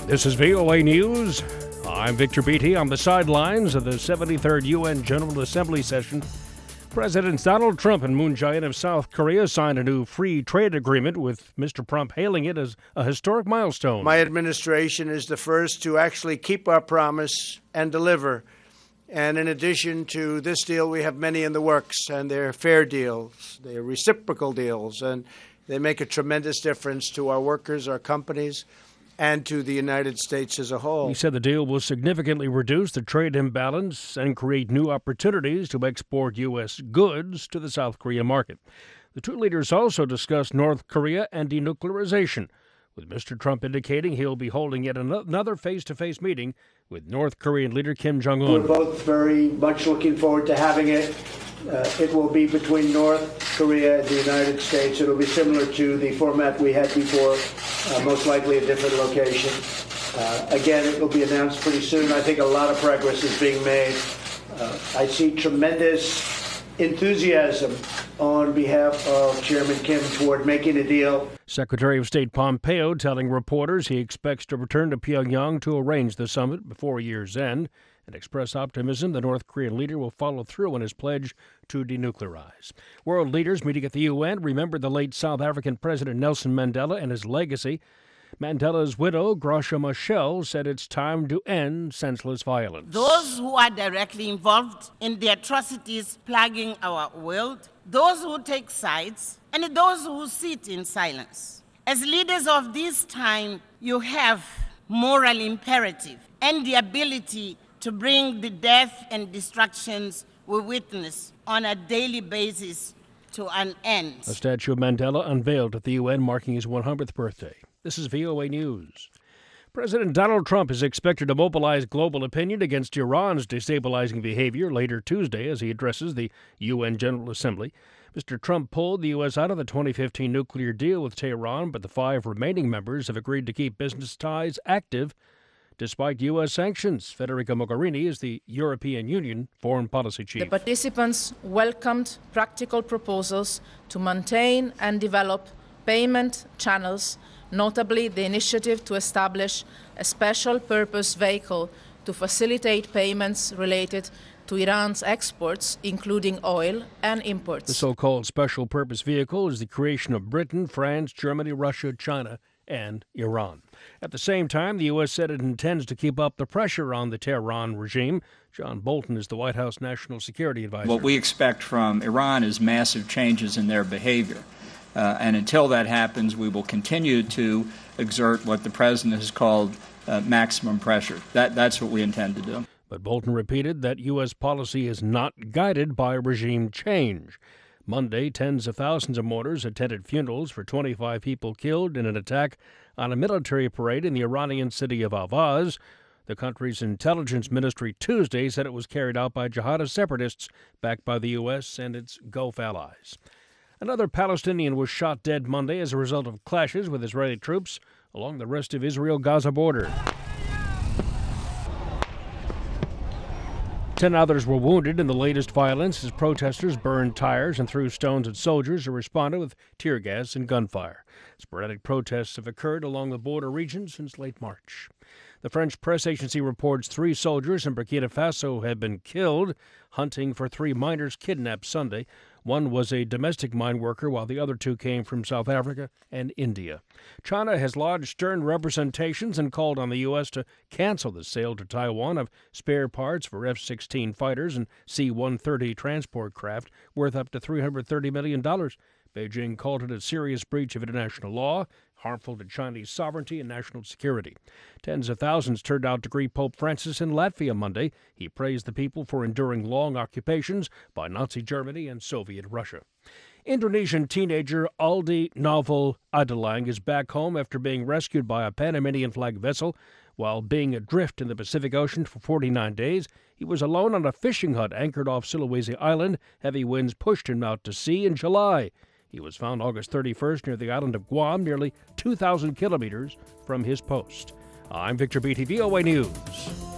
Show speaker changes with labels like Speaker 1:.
Speaker 1: This is VOA News. I'm Victor Beatty. On the sidelines of the 73rd UN General Assembly session, Presidents Donald Trump and Moon Jae-in of South Korea signed a new free trade agreement, with Mr. Trump hailing it as a historic milestone.
Speaker 2: My administration is the first to actually keep our promise and deliver. And in addition to this deal, we have many in the works, and they're fair deals, they're reciprocal deals, and they make a tremendous difference to our workers, our companies, and to the United States as a whole.
Speaker 1: He said the deal will significantly reduce the trade imbalance and create new opportunities to export U.S. goods to the South Korea market. The two leaders also discussed North Korea and denuclearization, with Mr. Trump indicating he'll be holding yet another face-to-face meeting with North Korean leader Kim Jong-un.
Speaker 2: We're both very much looking forward to having it. It will be between North Korea and the United States. It'll be similar to the format we had before, most likely a different location. Again, it will be announced pretty soon. I think a lot of progress is being made. I see tremendous enthusiasm on behalf of Chairman Kim toward making a deal.
Speaker 1: Secretary of State Pompeo telling reporters he expects to return to Pyongyang to arrange the summit before year's end, and express optimism the North Korean leader will follow through on his pledge to denuclearize. World leaders meeting at the UN remembered the late South African President Nelson Mandela and his legacy. Mandela's widow, Gracia Machel, said it's time to end senseless violence.
Speaker 3: Those who are directly involved in the atrocities plaguing our world, those who take sides, and those who sit in silence. As leaders of this time, you have moral imperative and the ability to bring the death and destructions we witness on a daily basis to an end.
Speaker 1: A statue of Mandela unveiled at the UN marking his 100th birthday. This is VOA News. President Donald Trump is expected to mobilize global opinion against Iran's destabilizing behavior later Tuesday as he addresses the UN General Assembly. Mr. Trump pulled the U.S. out of the 2015 nuclear deal with Tehran, but the 5 remaining members have agreed to keep business ties active despite U.S. sanctions. Federica Mogherini is the European Union foreign policy chief.
Speaker 4: The participants welcomed practical proposals to maintain and develop payment channels, notably the initiative to establish a special purpose vehicle to facilitate payments related to Iran's exports, including oil and imports.
Speaker 1: The so-called special purpose vehicle is the creation of Britain, France, Germany, Russia, China, and Iran. At the same time, the U.S. said it intends to keep up the pressure on the Tehran regime. John Bolton is the White House National Security Advisor.
Speaker 5: What we expect from Iran is massive changes in their behavior. And until that happens, we will continue to exert what the president has called maximum pressure. That's what we intend to do.
Speaker 1: But Bolton repeated that U.S. policy is not guided by regime change. Monday, tens of thousands of mourners attended funerals for 25 people killed in an attack on a military parade in the Iranian city of Ahvaz. The country's intelligence ministry Tuesday said it was carried out by jihadist separatists backed by the U.S. and its Gulf allies. Another Palestinian was shot dead Monday as a result of clashes with Israeli troops along the rest of Israel-Gaza border. 10 others were wounded in the latest violence as protesters burned tires and threw stones at soldiers who responded with tear gas and gunfire. Sporadic protests have occurred along the border region since late March. The French press agency reports 3 soldiers in Burkina Faso have been killed hunting for 3 miners kidnapped Sunday. One was a domestic mine worker, while the other 2 came from South Africa and India. China has lodged stern representations and called on the U.S. to cancel the sale to Taiwan of spare parts for F-16 fighters and C-130 transport craft worth up to $330 million. Beijing called it a serious breach of international law, harmful to Chinese sovereignty and national security. Tens of thousands turned out to greet Pope Francis in Latvia Monday. He praised the people for enduring long occupations by Nazi Germany and Soviet Russia. Indonesian teenager Aldi Novel Adalang is back home after being rescued by a Panamanian flag vessel. While being adrift in the Pacific Ocean for 49 days, he was alone on a fishing hut anchored off Sulawesi Island. Heavy winds pushed him out to sea in July. He was found August 31st near the island of Guam, nearly 2,000 kilometers from his post. I'm Victor Beatty, VOA News.